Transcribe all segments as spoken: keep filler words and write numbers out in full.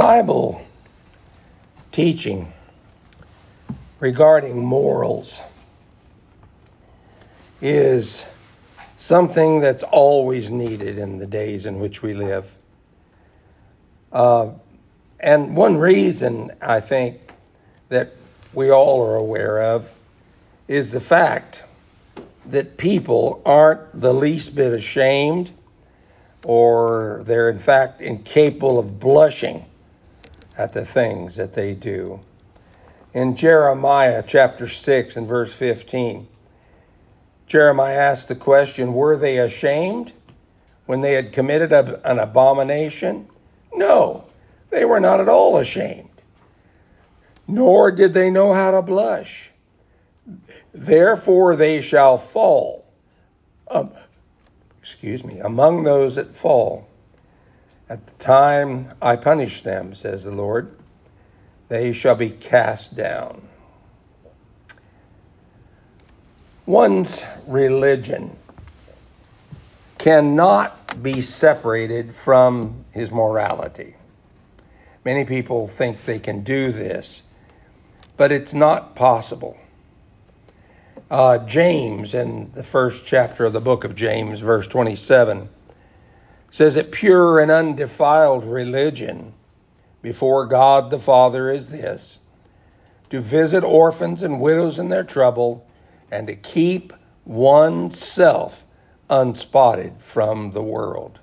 Bible teaching regarding morals is something that's always needed in the days in which we live. Uh, and one reason I think that we all are aware of is the fact that people aren't the least bit ashamed, or they're in fact incapable of blushing at the things that they do. In Jeremiah chapter six and verse fifteen, Jeremiah asked the question, were they ashamed when they had committed a, an abomination? No, they were not at all ashamed, nor did they know how to blush. Therefore they shall fall, um, excuse me, among those that fall. At the time I punish them, says the Lord, they shall be cast down. One's religion cannot be separated from his morality. Many people think they can do this, but it's not possible. Uh, James, in the first chapter of the book of James, verse twenty-seven, says that pure and undefiled religion before God the Father is this: to visit orphans and widows in their trouble, and to keep oneself unspotted from the world.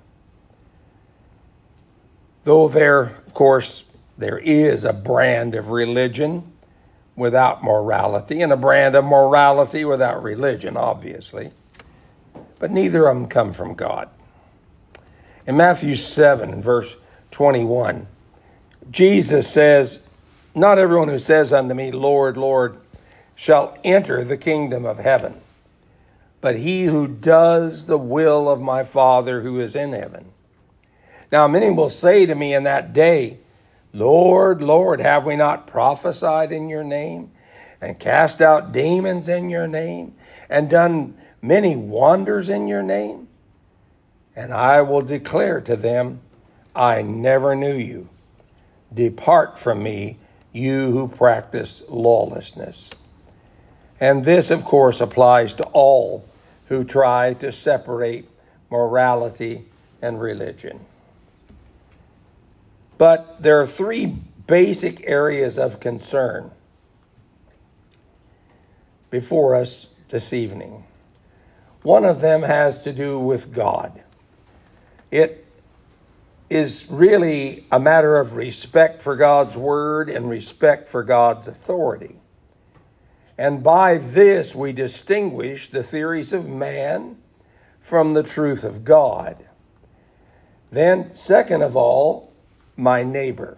Though there, of course, there is a brand of religion without morality, and a brand of morality without religion, obviously, but neither of them come from God. In Matthew seven, verse twenty-one, Jesus says, not everyone who says unto me, Lord, Lord, shall enter the kingdom of heaven, but he who does the will of my Father who is in heaven. Now many will say to me in that day, Lord, Lord, have we not prophesied in your name, and cast out demons in your name, and done many wonders in your name? And I will declare to them, I never knew you. Depart from me, you who practice lawlessness. And this, of course, applies to all who try to separate morality and religion. But there are three basic areas of concern before us this evening. One of them has to do with God. It is really a matter of respect for God's word and respect for God's authority. And by this we distinguish the theories of man from the truth of God. Then, second of all, my neighbor.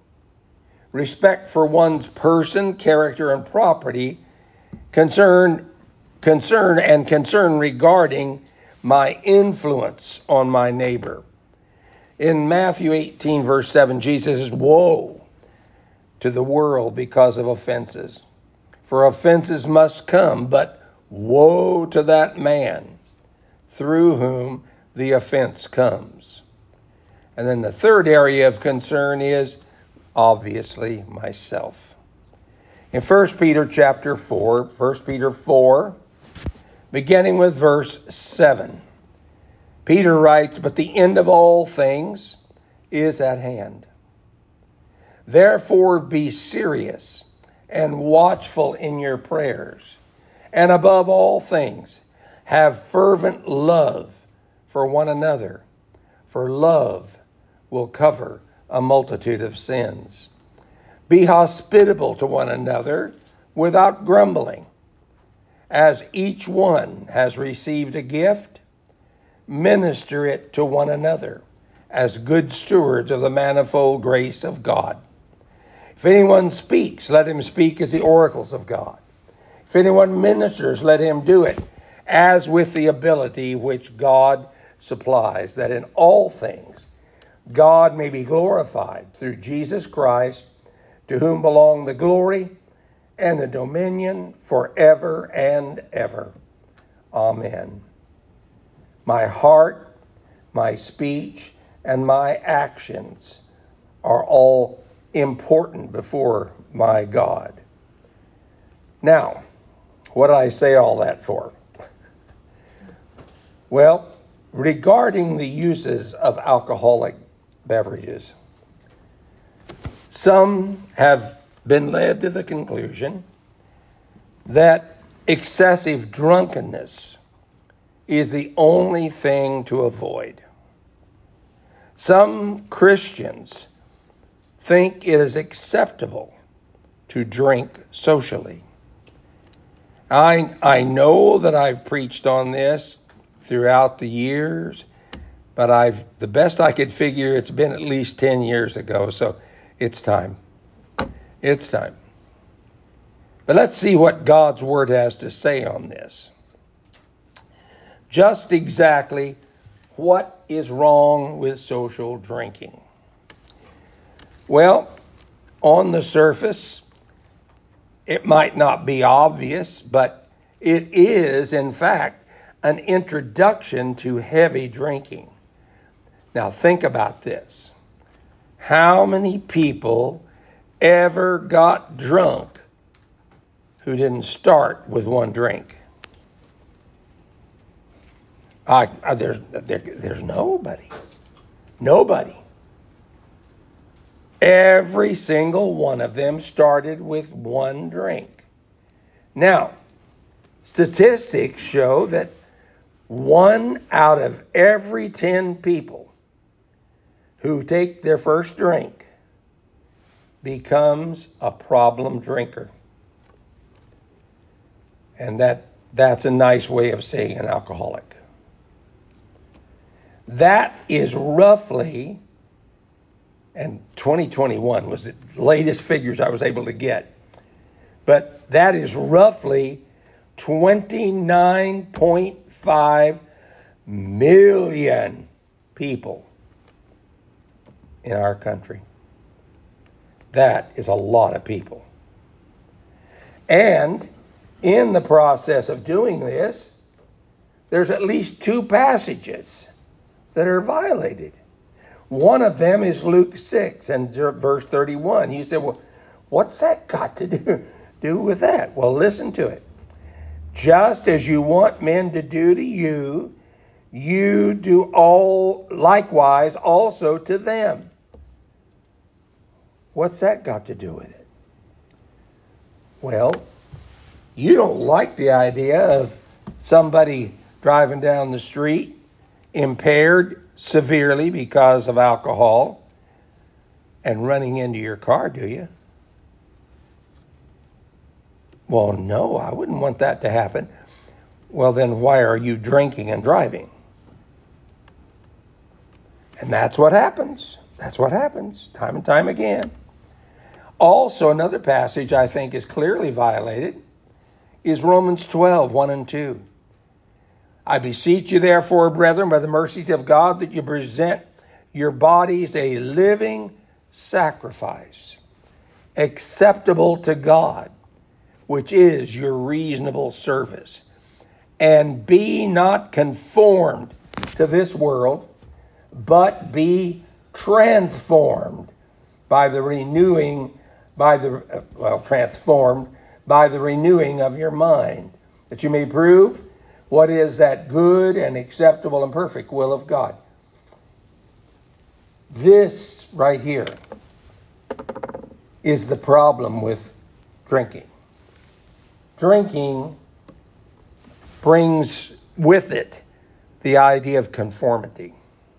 Respect for one's person, character, and property, concern, concern and concern regarding my influence on my neighbor. In Matthew eighteen, verse seven, Jesus says, woe to the world because of offenses. For offenses must come, but woe to that man through whom the offense comes. And then the third area of concern is, obviously, myself. In First Peter chapter four, First Peter four, beginning with verse seven, Peter writes, but the end of all things is at hand. Therefore be serious and watchful in your prayers. And above all things, have fervent love for one another, for love will cover a multitude of sins. Be hospitable to one another without grumbling. As each one has received a gift, minister it to one another as good stewards of the manifold grace of God. If anyone speaks, let him speak as the oracles of God. If anyone ministers, let him do it as with the ability which God supplies, that in all things God may be glorified through Jesus Christ, to whom belong the glory and the dominion forever and ever. Amen. My heart, my speech, and my actions are all important before my God. Now, what did I say all that for? Well, regarding the uses of alcoholic beverages, some have been led to the conclusion that excessive drunkenness is the only thing to avoid. Some Christians think it is acceptable to drink socially. I, I know that I've preached on this throughout the years, but I've the best I could figure, it's been at least ten years ago, so it's time. It's time. But let's see what God's Word has to say on this. Just exactly what is wrong with social drinking? Well, on the surface, it might not be obvious, but it is, in fact, an introduction to heavy drinking. Now, think about this. How many people ever got drunk who didn't start with one drink? I, I, there's, there, there's nobody. Nobody. Every single one of them started with one drink. Now, statistics show that one out of every ten people who take their first drink becomes a problem drinker. And that that's a nice way of saying an alcoholic. That is roughly, and twenty twenty-one was the latest figures I was able to get, but that is roughly twenty-nine point five million people in our country. That is a lot of people. And in the process of doing this, there's at least two passages that are violated. One of them is Luke six and verse thirty-one. You say, well, what's that got to do, do with that? Well, listen to it. Just as you want men to do to you, you do all likewise also to them. What's that got to do with it? Well, you don't like the idea of somebody driving down the street impaired severely because of alcohol and running into your car, do you? Well, no, I wouldn't want that to happen. Well, then why are you drinking and driving? And that's what happens. That's what happens time and time again. Also, another passage I think is clearly violated is Romans twelve, one and two. I beseech you, therefore, brethren, by the mercies of God, that you present your bodies a living sacrifice, acceptable to God, which is your reasonable service. And be not conformed to this world, but be transformed by the renewing, by the, well, transformed by the renewing of your mind, that you may prove what is that good and acceptable and perfect will of God. This right here is the problem with drinking. Drinking brings with it the idea of conformity.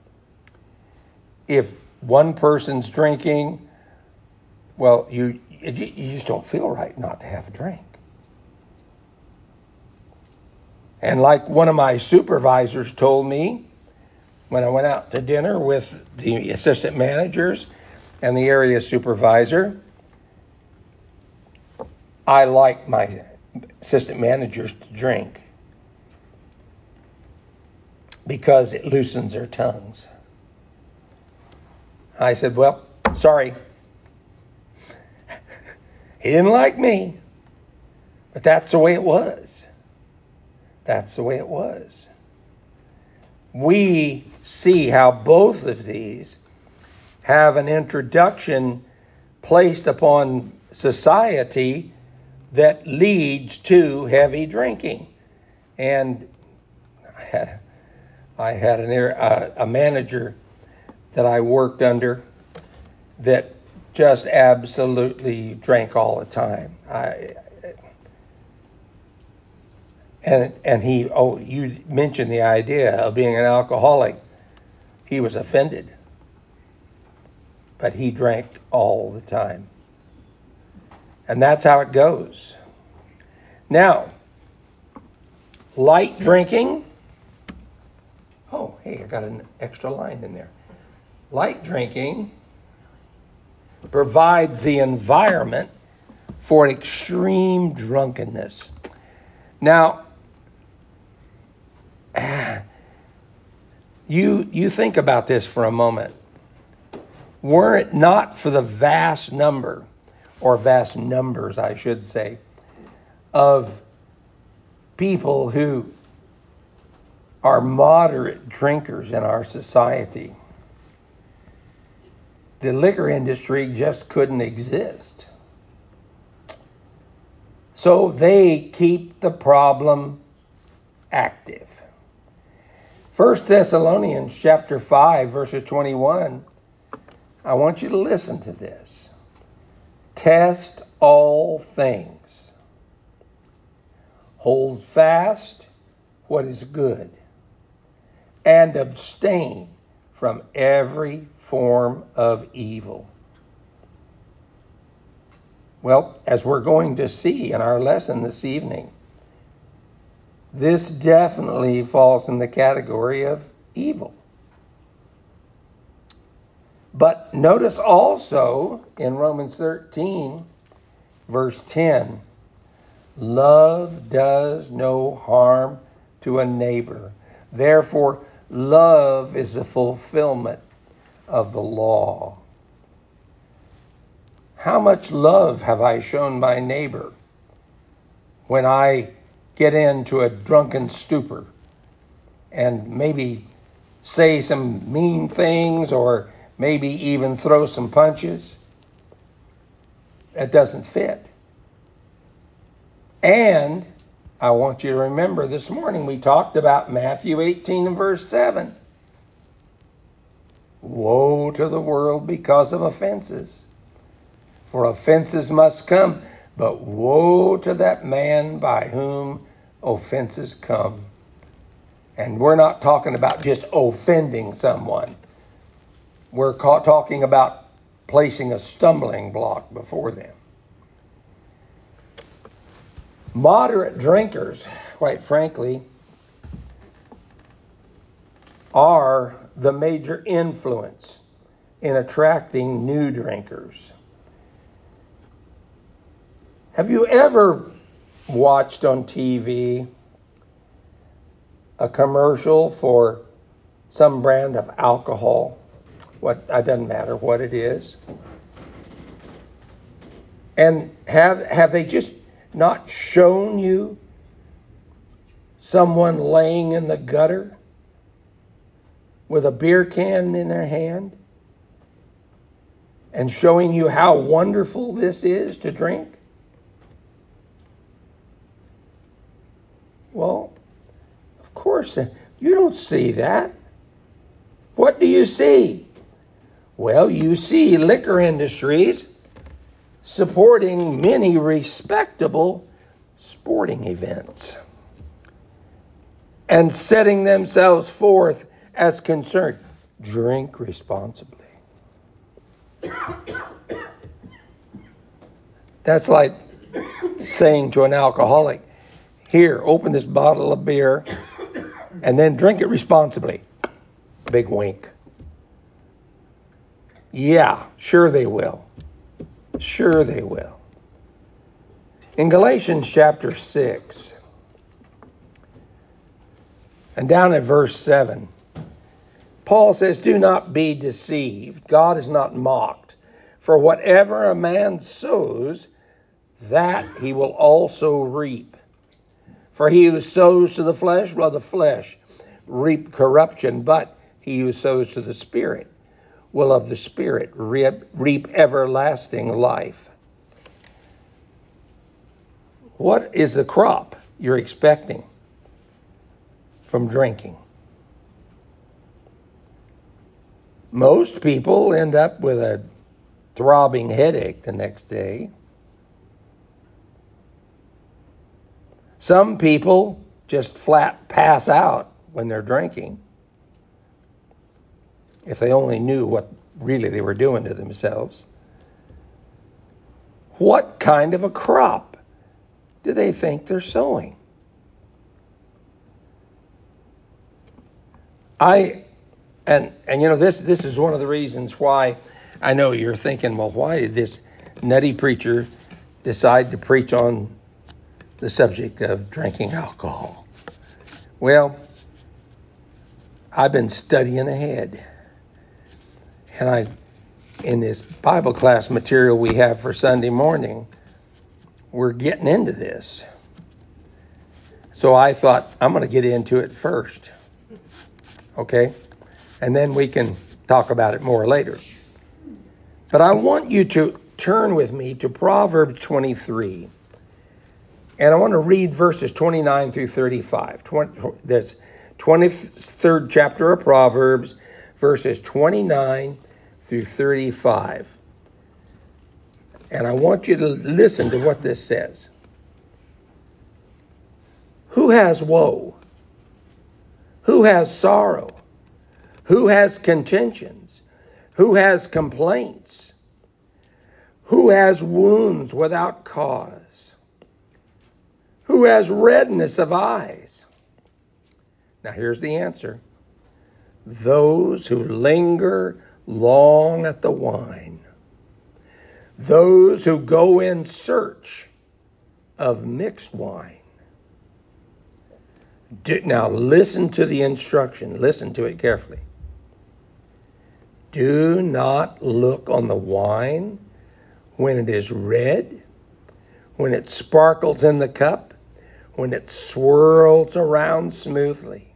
If one person's drinking, well, you you just don't feel right not to have a drink. And like one of my supervisors told me when I went out to dinner with the assistant managers and the area supervisor, I like my assistant managers to drink because it loosens their tongues. I said, well, sorry. He didn't like me, but that's the way it was. That's the way it was. We see how both of these have an introduction placed upon society that leads to heavy drinking. And I had, I had an, uh, a manager that I worked under that just absolutely drank all the time. I, and and he, oh, you mentioned the idea of being an alcoholic. He was offended, but he drank all the time. And that's how it goes. Now, light drinking. Oh, hey, I got an extra line in there. Light drinking provides the environment for extreme drunkenness. Now, you you think about this for a moment. Were it not for the vast number, or vast numbers, I should say, of people who are moderate drinkers in our society, the liquor industry just couldn't exist. So they keep the problem active. First Thessalonians chapter five, verses twenty-one, I want you to listen to this. Test all things. Hold fast what is good, and abstain from every form of evil. Well, as we're going to see in our lesson this evening, this definitely falls in the category of evil. But notice also in Romans thirteen, verse ten, love does no harm to a neighbor. Therefore, love is the fulfillment of the law. How much love have I shown my neighbor when I get into a drunken stupor and maybe say some mean things or maybe even throw some punches? That doesn't fit. And I want you to remember this morning we talked about Matthew eighteen and verse seven. Woe to the world because of offenses. For offenses must come, but woe to that man by whom offenses come. And we're not talking about just offending someone. We're ca- talking about placing a stumbling block before them. Moderate drinkers, quite frankly, are the major influence in attracting new drinkers. Have you ever watched on T V a commercial for some brand of alcohol? What, it doesn't matter what it is. And have have they just not shown you someone laying in the gutter with a beer can in their hand and showing you how wonderful this is to drink? Well, of course, you don't see that. What do you see? Well, you see liquor industries supporting many respectable sporting events and setting themselves forth as concerned. Drink responsibly. That's like saying to an alcoholic, here, open this bottle of beer and then drink it responsibly. Big wink. Yeah, sure they will. Sure they will. In Galatians chapter six, and down at verse seven, Paul says, do not be deceived. God is not mocked. For whatever a man sows, that he will also reap. For he who sows to the flesh will the flesh reap corruption, but he who sows to the Spirit will of the Spirit reap, reap everlasting life. What is the crop you're expecting from drinking? Most people end up with a throbbing headache the next day. Some people just flat pass out when they're drinking. If they only knew what really they were doing to themselves. What kind of a crop do they think they're sowing? I, and and you know, this this is one of the reasons why I know you're thinking, well, why did this nutty preacher decide to preach on the subject of drinking alcohol? Well, I've been studying ahead. And I, in this Bible class material we have for Sunday morning, we're getting into this. So I thought, I'm going to get into it first. Okay? And then we can talk about it more later. But I want you to turn with me to Proverbs twenty-three. And I want to read verses twenty-nine through thirty-five. That's twenty-third chapter of Proverbs, verses twenty-nine through thirty-five. And I want you to listen to what this says. Who has woe? Who has sorrow? Who has contentions? Who has complaints? Who has wounds without cause? Who has redness of eyes? Now here's the answer. Those who linger long at the wine. Those who go in search of mixed wine. Do, now listen to the instruction. Listen to it carefully. Do not look on the wine when it is red, when it sparkles in the cup, when it swirls around smoothly.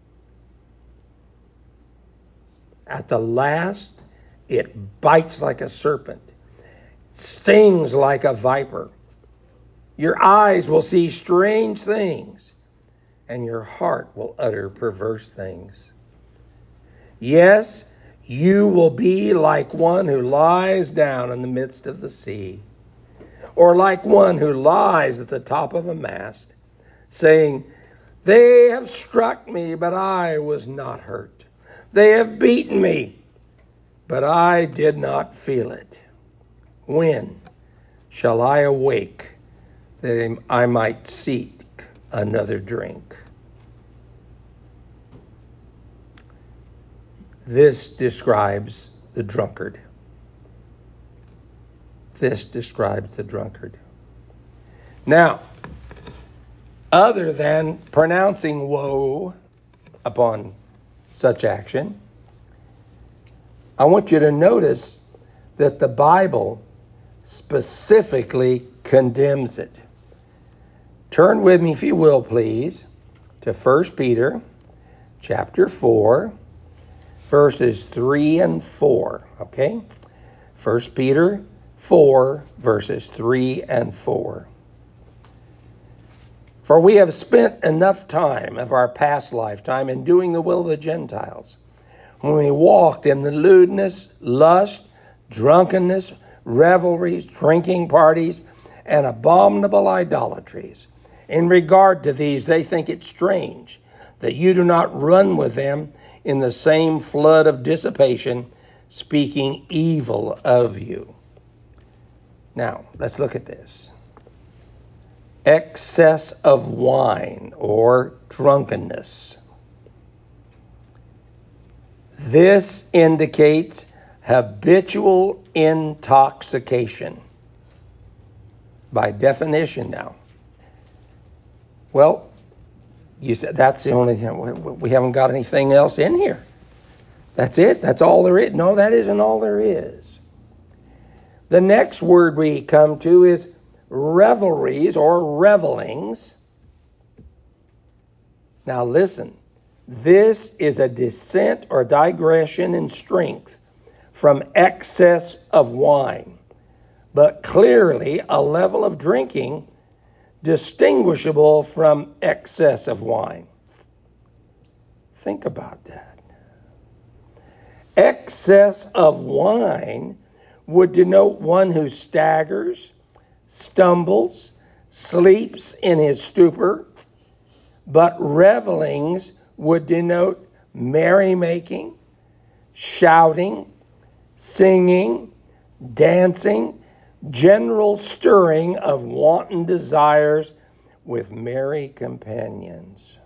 At the last, it bites like a serpent, stings like a viper. Your eyes will see strange things, and your heart will utter perverse things. Yes, you will be like one who lies down in the midst of the sea, or like one who lies at the top of a mast, saying, they have struck me, but I was not hurt. They have beaten me, but I did not feel it. When shall I awake that I might seek another drink? This describes the drunkard. This describes the drunkard. Now, other than pronouncing woe upon such action, I want you to notice that the Bible specifically condemns it. Turn with me, if you will, please, to First Peter chapter four, verses three and four. Okay? First Peter four, verses three and four. For we have spent enough time of our past lifetime in doing the will of the Gentiles, when we walked in the lewdness, lust, drunkenness, revelries, drinking parties, and abominable idolatries. In regard to these, they think it strange that you do not run with them in the same flood of dissipation, speaking evil of you. Now, let's look at this. Excess of wine or drunkenness. This indicates habitual intoxication. By definition now. Well, you said that's the only thing. We haven't got anything else in here. That's it. That's all there is. No, that isn't all there is. The next word we come to is revelries or revelings. Now listen, this is a descent or digression in strength from excess of wine, but clearly a level of drinking distinguishable from excess of wine. Think about that. Excess of wine would denote one who staggers, stumbles, sleeps in his stupor, but revelings would denote merrymaking, shouting, singing, dancing, general stirring of wanton desires with merry companions.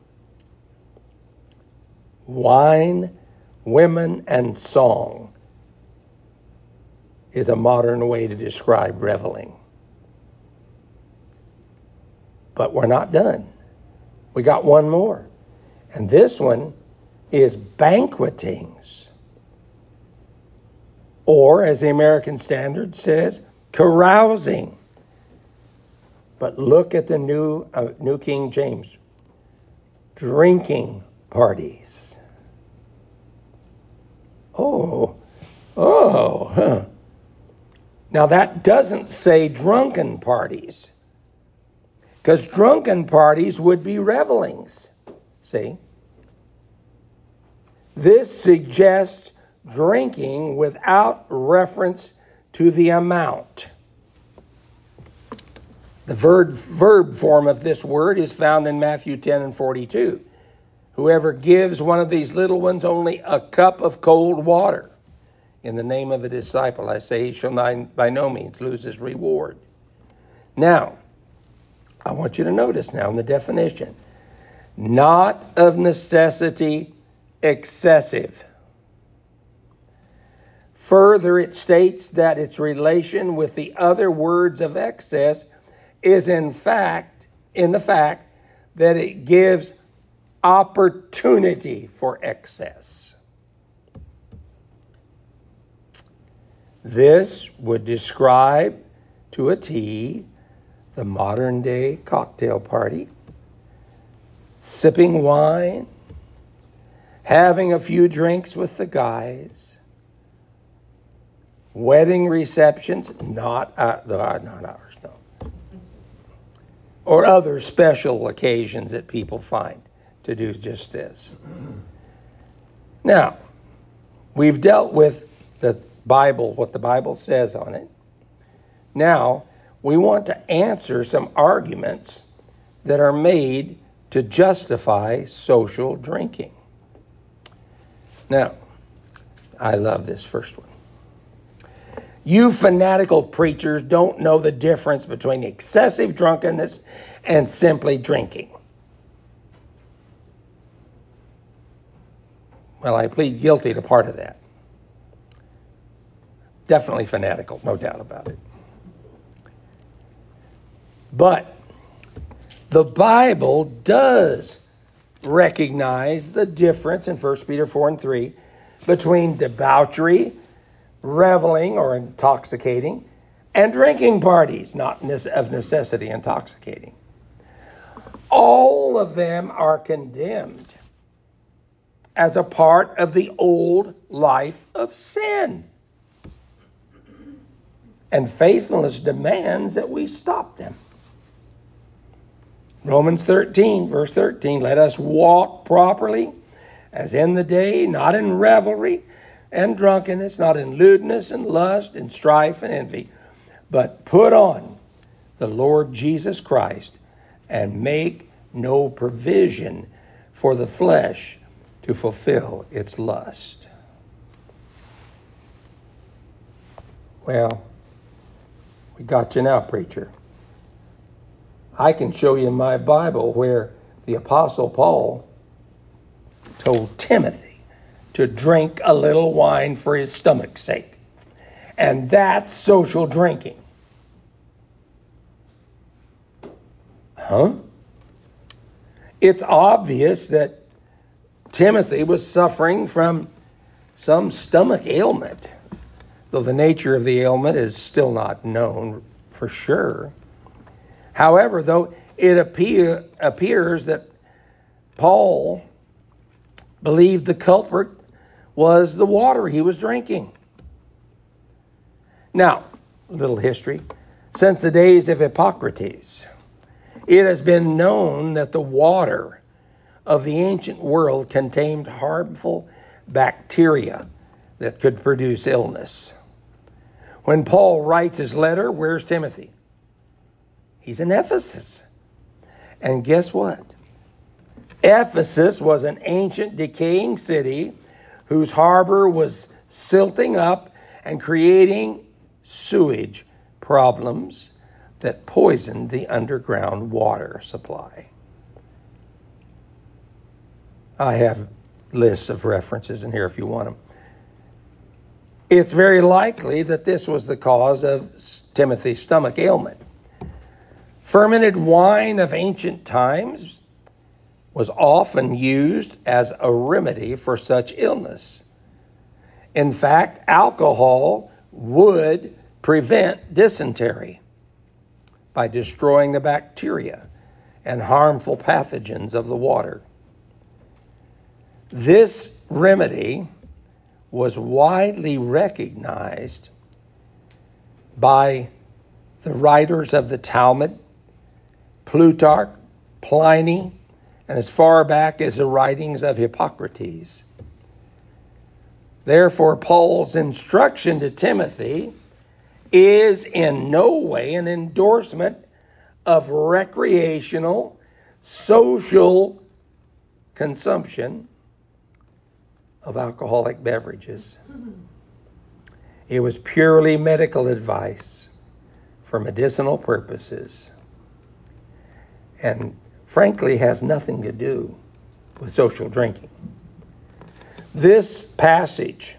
Wine, women, and song is a modern way to describe reveling. But we're not done. We got one more. And this one is banquetings. Or, as the American Standard says, carousing. But look at the New, uh, New King James. Drinking parties. Oh, oh, huh. Now that doesn't say drunken parties. Because drunken parties would be revelings. See? This suggests drinking without reference to the amount. The verb, verb form of this word is found in Matthew ten and forty-two. Whoever gives one of these little ones only a cup of cold water, in the name of a disciple, I say, he shall not, by no means lose his reward. Now, I want you to notice now in the definition, not of necessity excessive. Further, it states that its relation with the other words of excess is in fact, in the fact that it gives opportunity for excess. This would describe to a T the modern day cocktail party, sipping wine, having a few drinks with the guys, wedding receptions, not, uh, not ours, no, or other special occasions that people find to do just this. Now, we've dealt with the Bible, what the Bible says on it. Now, we want to answer some arguments that are made to justify social drinking. Now, I love this first one. You fanatical preachers don't know the difference between excessive drunkenness and simply drinking. Well, I plead guilty to part of that. Definitely fanatical, no doubt about it. But the Bible does recognize the difference in First Peter four and three between debauchery, reveling or intoxicating, and drinking parties, not of necessity intoxicating. All of them are condemned as a part of the old life of sin. And faithfulness demands that we stop them. Romans thirteen, verse thirteen, let us walk properly as in the day, not in revelry and drunkenness, not in lewdness and lust and strife and envy, but put on the Lord Jesus Christ and make no provision for the flesh to fulfill its lust. Well, we got you now, preacher. I can show you in my Bible where the Apostle Paul told Timothy to drink a little wine for his stomach's sake. And that's social drinking. Huh? It's obvious that Timothy was suffering from some stomach ailment, though the nature of the ailment is still not known for sure. However, though, it appear, appears that Paul believed the culprit was the water he was drinking. Now, a little history. Since the days of Hippocrates, it has been known that the water of the ancient world contained harmful bacteria that could produce illness. When Paul writes his letter, where's Timothy? He's in Ephesus. And guess what? Ephesus was an ancient decaying city whose harbor was silting up and creating sewage problems that poisoned the underground water supply. I have lists of references in here if you want them. It's very likely that this was the cause of Timothy's stomach ailment. Fermented wine of ancient times was often used as a remedy for such illness. In fact, alcohol would prevent dysentery by destroying the bacteria and harmful pathogens of the water. This remedy was widely recognized by the writers of the Talmud, Plutarch, Pliny, and as far back as the writings of Hippocrates. Therefore, Paul's instruction to Timothy is in no way an endorsement of recreational, social consumption of alcoholic beverages. It was purely medical advice for medicinal purposes, and frankly has nothing to do with social drinking. This passage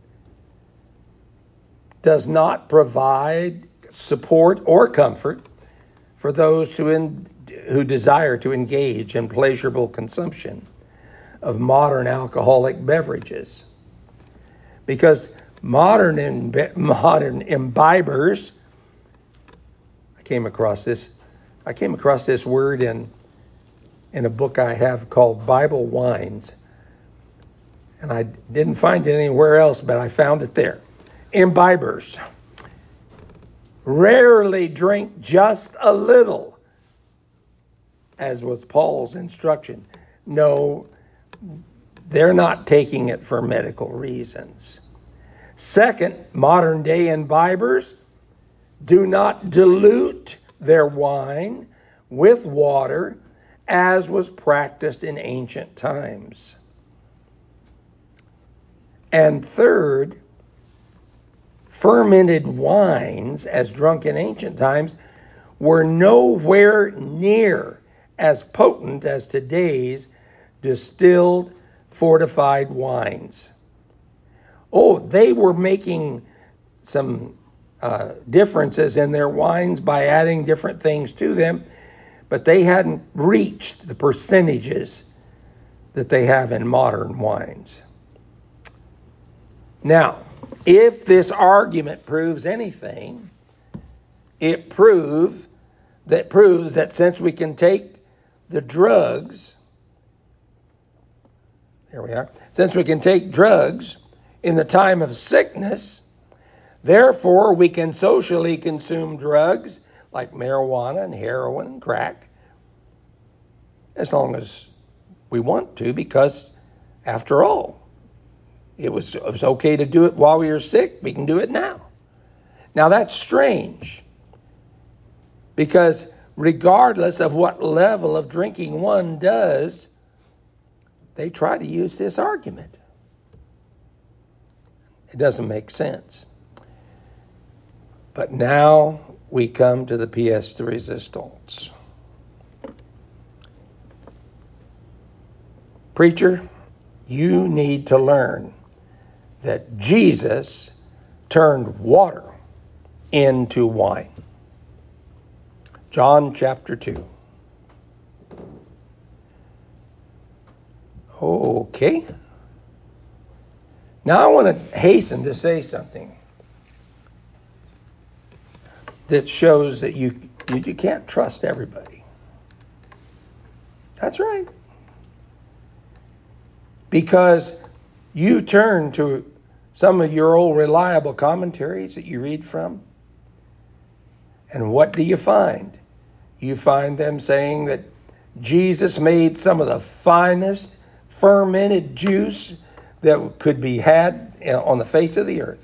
does not provide support or comfort for those who, in, who desire to engage in pleasurable consumption of modern alcoholic beverages, because modern imb- modern imbibers, I came across this, I came across this word in in a book I have called Bible Wines, and I didn't find it anywhere else, but I found it there. Imbibers rarely drink just a little, as was Paul's instruction. No, they're not taking it for medical reasons. Second, modern day imbibers do not dilute their wine with water as was practiced in ancient times. And third, fermented wines, as drunk in ancient times, were nowhere near as potent as today's distilled, fortified wines. Oh, they were making some uh, differences in their wines by adding different things to them, but they hadn't reached the percentages that they have in modern wines. Now, if this argument proves anything, it prove that proves that since we can take the drugs, there we are, since we can take drugs in the time of sickness, therefore we can socially consume drugs like marijuana and heroin and crack as long as we want to, because after all, it was, it was okay to do it while we were sick. We can do it now. Now that's strange, because regardless of what level of drinking one does, they try to use this argument. It doesn't make sense. But now we come to the pièce de résistance. Preacher, you need to learn that Jesus turned water into wine. John chapter two. Okay. Now I want to hasten to say something that shows that you, you, you can't trust everybody. That's right. Because you turn to some of your old reliable commentaries that you read from. And what do you find? You find them saying that Jesus made some of the finest fermented juice that could be had on the face of the earth.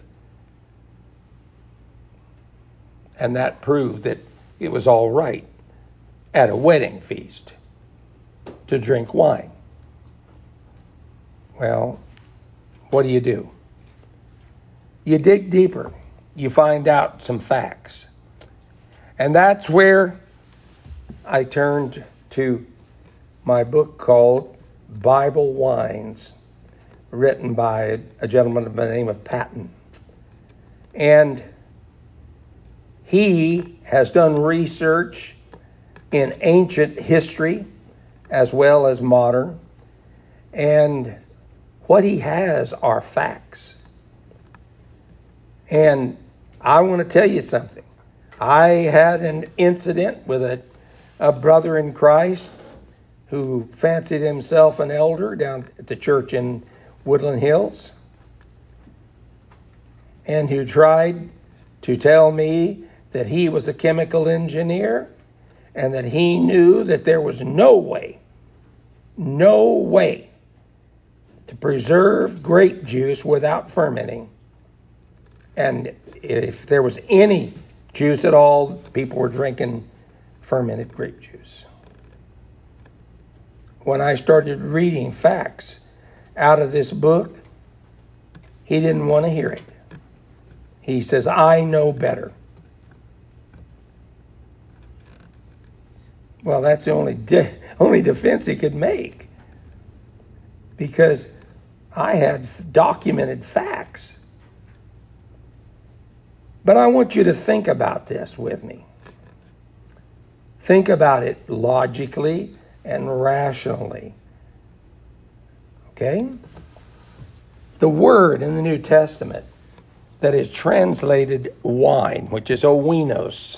And that proved that it was all right at a wedding feast to drink wine. Well, what do you do? You dig deeper. You find out some facts. And that's where I turned to my book called Bible Wines, written by a gentleman by the name of Patton. And he has done research in ancient history as well as modern. And what he has are facts. And I want to tell you something. I had an incident with a, a brother in Christ who fancied himself an elder down at the church in Woodland Hills, and who tried to tell me that he was a chemical engineer and that he knew that there was no way, no way to preserve grape juice without fermenting. And if there was any juice at all, people were drinking fermented grape juice. When I started reading facts out of this book, he didn't want to hear it. He says, I know better. Well, that's the only de- only defense he could make, because I had documented facts. But I want you to think about this with me. Think about it logically and rationally. Okay? The word in the New Testament that is translated wine, which is oinos,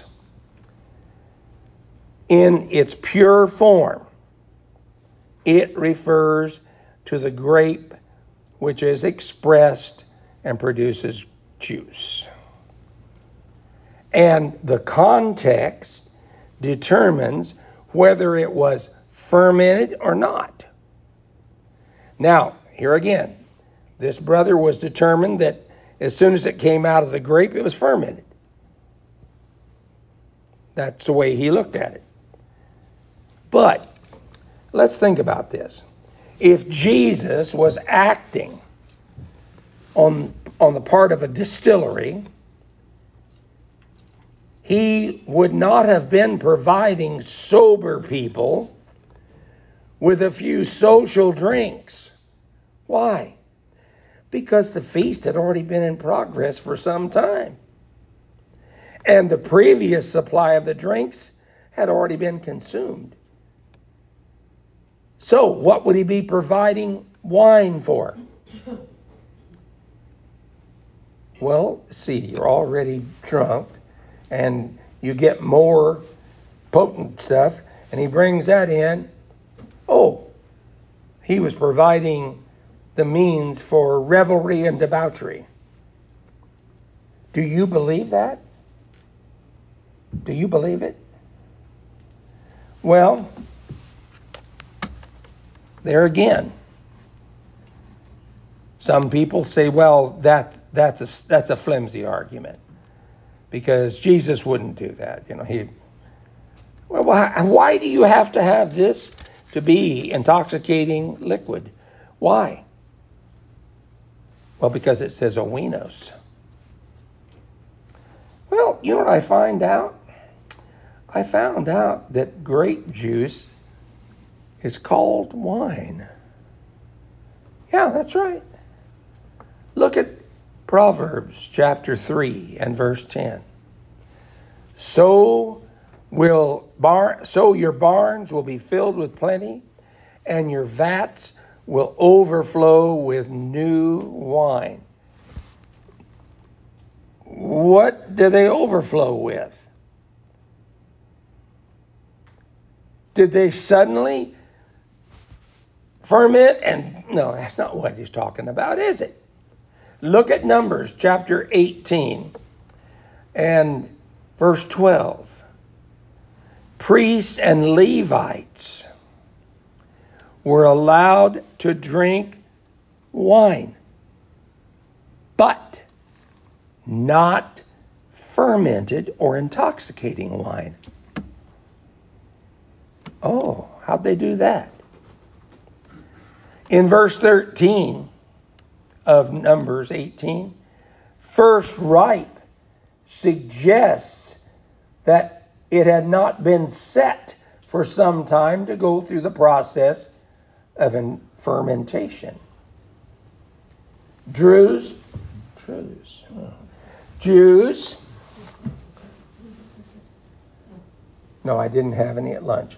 in its pure form, it refers to the grape which is expressed and produces juice. And the context determines whether it was fermented or not. Now, here again, this brother was determined that as soon as it came out of the grape, it was fermented. That's the way he looked at it. But let's think about this. If Jesus was acting on, on the part of a distillery, he would not have been providing sober people with a few social drinks. Why? Because the feast had already been in progress for some time. And the previous supply of the drinks had already been consumed. So what would he be providing wine for? Well, see, you're already drunk, and you get more potent stuff, and he brings that in. Oh, he was providing the means for revelry and debauchery. Do you believe that? Do you believe it? Well, there again, some people say, well, that, that's a, that's a flimsy argument, because Jesus wouldn't do that. You know, he. Well, why, why do you have to have this to be intoxicating liquid? Why? Well, because it says oinos. Well, you know what I find out? I found out that grape juice is called wine. Yeah, that's right. Look at Proverbs chapter three and verse ten. So will bar, so your barns will be filled with plenty, and your vats will overflow with new wine. What do they overflow with? Did they suddenly ferment? And no, that's not what he's talking about, is it? Look at Numbers chapter eighteen and verse twelve. Priests and Levites were allowed to drink wine, but not fermented or intoxicating wine. Oh, how'd they do that? In verse thirteen of Numbers eighteen, first ripe suggests that it had not been set for some time to go through the process of fermentation. Druze, Druze, oh. Jews, no, I didn't have any at lunch.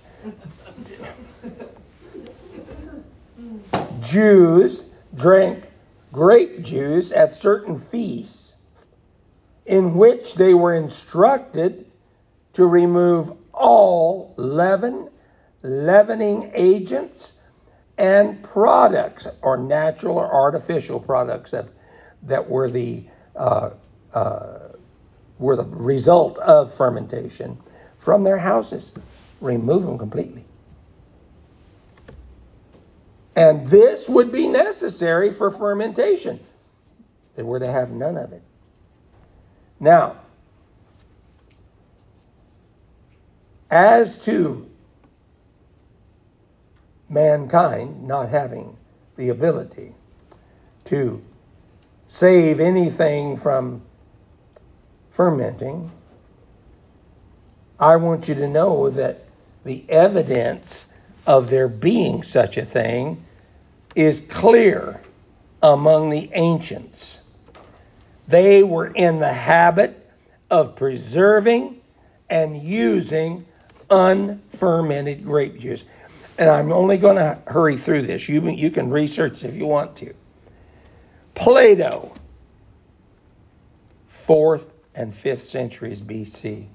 Jews drank grape juice at certain feasts in which they were instructed to remove all leaven, leavening agents, and products, or natural or artificial products that, that were the uh, uh, were the result of fermentation from their houses. Remove them completely. And this would be necessary for fermentation. They were to have none of it. Now, as to mankind not having the ability to save anything from fermenting, I want you to know that the evidence of there being such a thing is clear among the ancients. They were in the habit of preserving and using unfermented grape juice. And I'm only going to hurry through this. You, you can research if you want to. Plato, fourth and fifth centuries B C.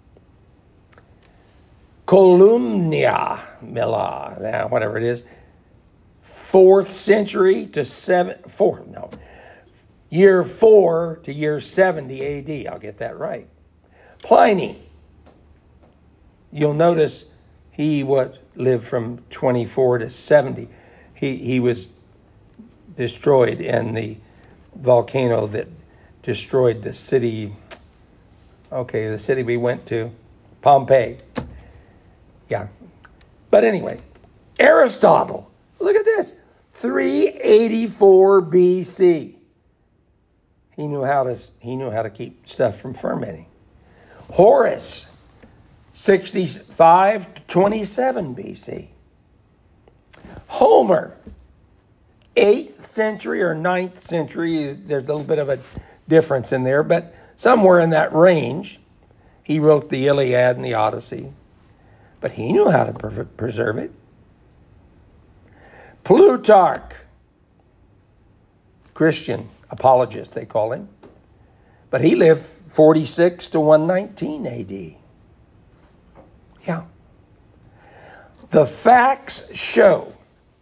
Columnia, Mila, whatever it is, fourth century to seven, four, no, year four to year seventy A D. I'll get that right. Pliny, you'll notice he what lived from twenty-four to seventy. He he was destroyed in the volcano that destroyed the city. Okay, the city we went to, Pompeii. Yeah. But anyway, Aristotle, look at this, three eighty-four B C. He knew how to he knew how to keep stuff from fermenting. Horace, sixty-five to twenty-seven B C. Homer, eighth century or ninth century. There's a little bit of a difference in there, but somewhere in that range. He wrote the Iliad and the Odyssey, but he knew how to pre- preserve it. Plutarch, Christian apologist they call him, but he lived forty-six to one nineteen A D. Yeah. The facts show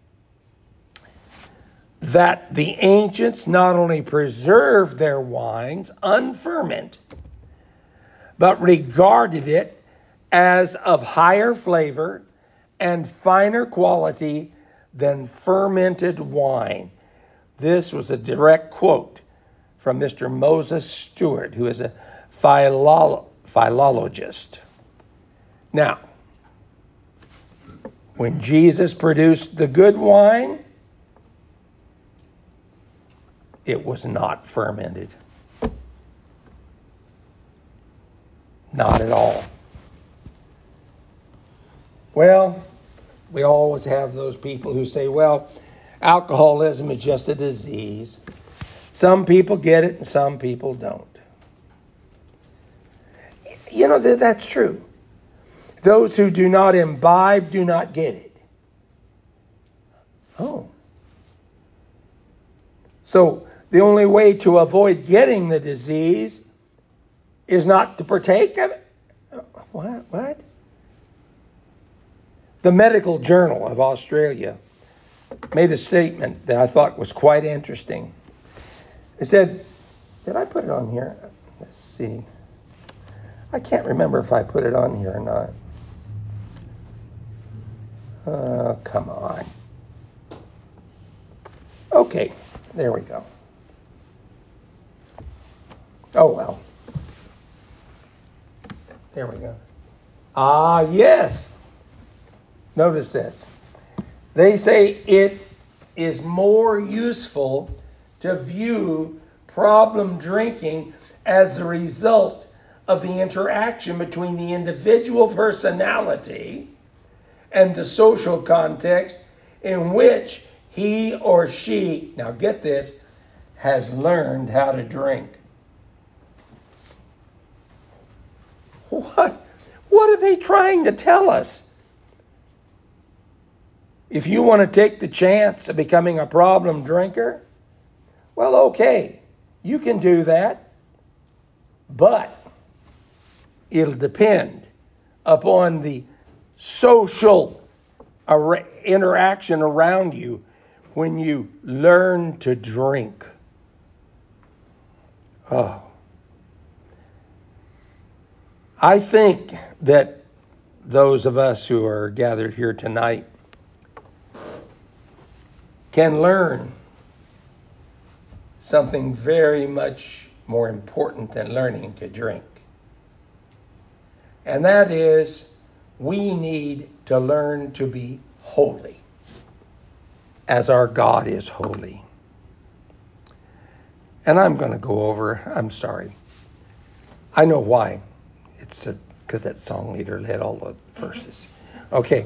that the ancients not only preserved their wines unfermented, but regarded it as of higher flavor and finer quality than fermented wine. This was a direct quote from Mister Moses Stewart, who is a philolo- philologist. Now, when Jesus produced the good wine, it was not fermented. Not at all. Well, we always have those people who say, well, alcoholism is just a disease. Some people get it and some people don't. You know, that's true. Those who do not imbibe do not get it. Oh. So the only way to avoid getting the disease is not to partake of it? What? What? The Medical Journal of Australia made a statement that I thought was quite interesting. It said, did I put it on here? Let's see. I can't remember if I put it on here or not. Oh, come on. Okay, there we go. Oh, well. There we go. Ah, yes. Notice this. They say it is more useful to view problem drinking as the result of the interaction between the individual personality and the social context in which he or she, now get this, has learned how to drink. What? What are they trying to tell us? If you want to take the chance of becoming a problem drinker, well, okay, you can do that, but it'll depend upon the social ar- interaction around you when you learn to drink. Oh. I think that those of us who are gathered here tonight can learn something very much more important than learning to drink. And that is, we need to learn to be holy, as our God is holy. And I'm going to go over, I'm sorry. I know why. It's because that song leader led all the verses. Okay.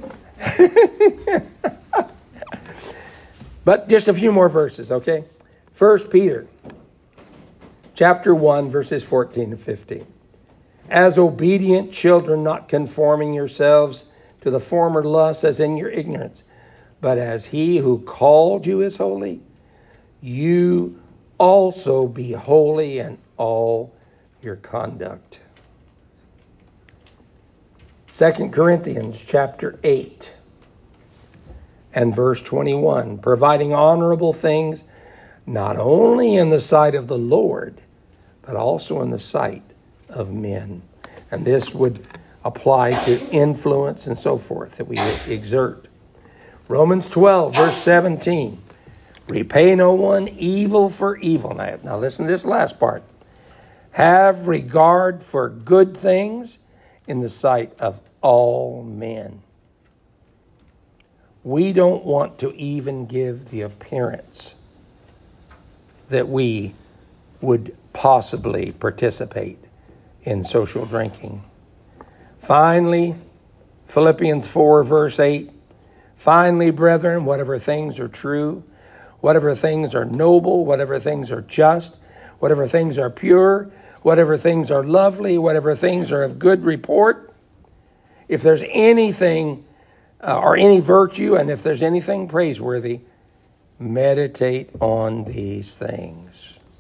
But just a few more verses, okay? First Peter, chapter one, verses fourteen to fifteen. As obedient children, not conforming yourselves to the former lusts as in your ignorance, but as he who called you is holy, you also be holy in all your conduct. Second Corinthians chapter eight and verse twenty-one, providing honorable things not only in the sight of the Lord, but also in the sight of men. And this would apply to influence and so forth that we exert. Romans twelve, verse seventeen, repay no one evil for evil. Now, now listen to this last part. Have regard for good things in the sight of all men. We don't want to even give the appearance that we would possibly participate in social drinking. Finally, Philippians four, verse eight, finally, brethren, whatever things are true, whatever things are noble, whatever things are just, whatever things are pure, whatever things are lovely, whatever things are of good report, if there's anything uh, or any virtue, and if there's anything praiseworthy, meditate on these things.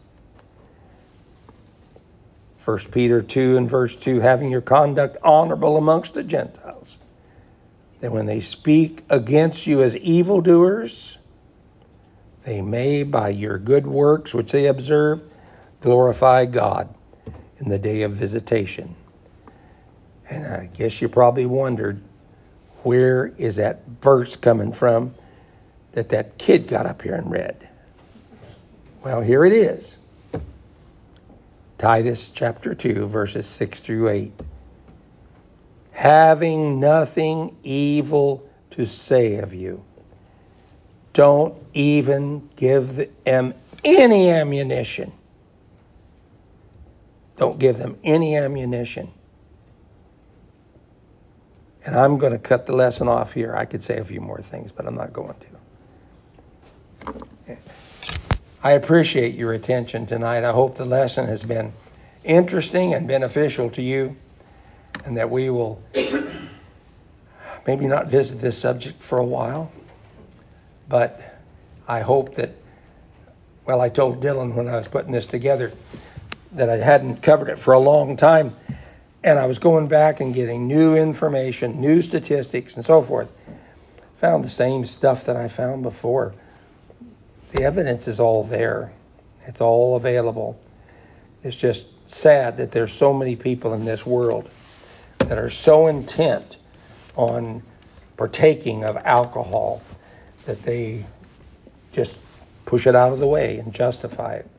First Peter two and verse two, having your conduct honorable amongst the Gentiles, that when they speak against you as evildoers, they may, by your good works which they observe, glorify God in the day of visitation. And I guess you probably wondered, where is that verse coming from that that kid got up here and read? Well, here it is. Titus chapter two, verses six through eight. Having nothing evil to say of you, don't even give them any ammunition. Don't give them any ammunition. And I'm going to cut the lesson off here. I could say a few more things, but I'm not going to. I appreciate your attention tonight. I hope the lesson has been interesting and beneficial to you, and that we will maybe not visit this subject for a while, but I hope that, well, I told Dylan when I was putting this together that I hadn't covered it for a long time, and I was going back and getting new information, new statistics, and so forth. Found the same stuff that I found before. The evidence is all there, It's all available. It's just sad that there's so many people in this world that are so intent on partaking of alcohol that they just push it out of the way and justify it.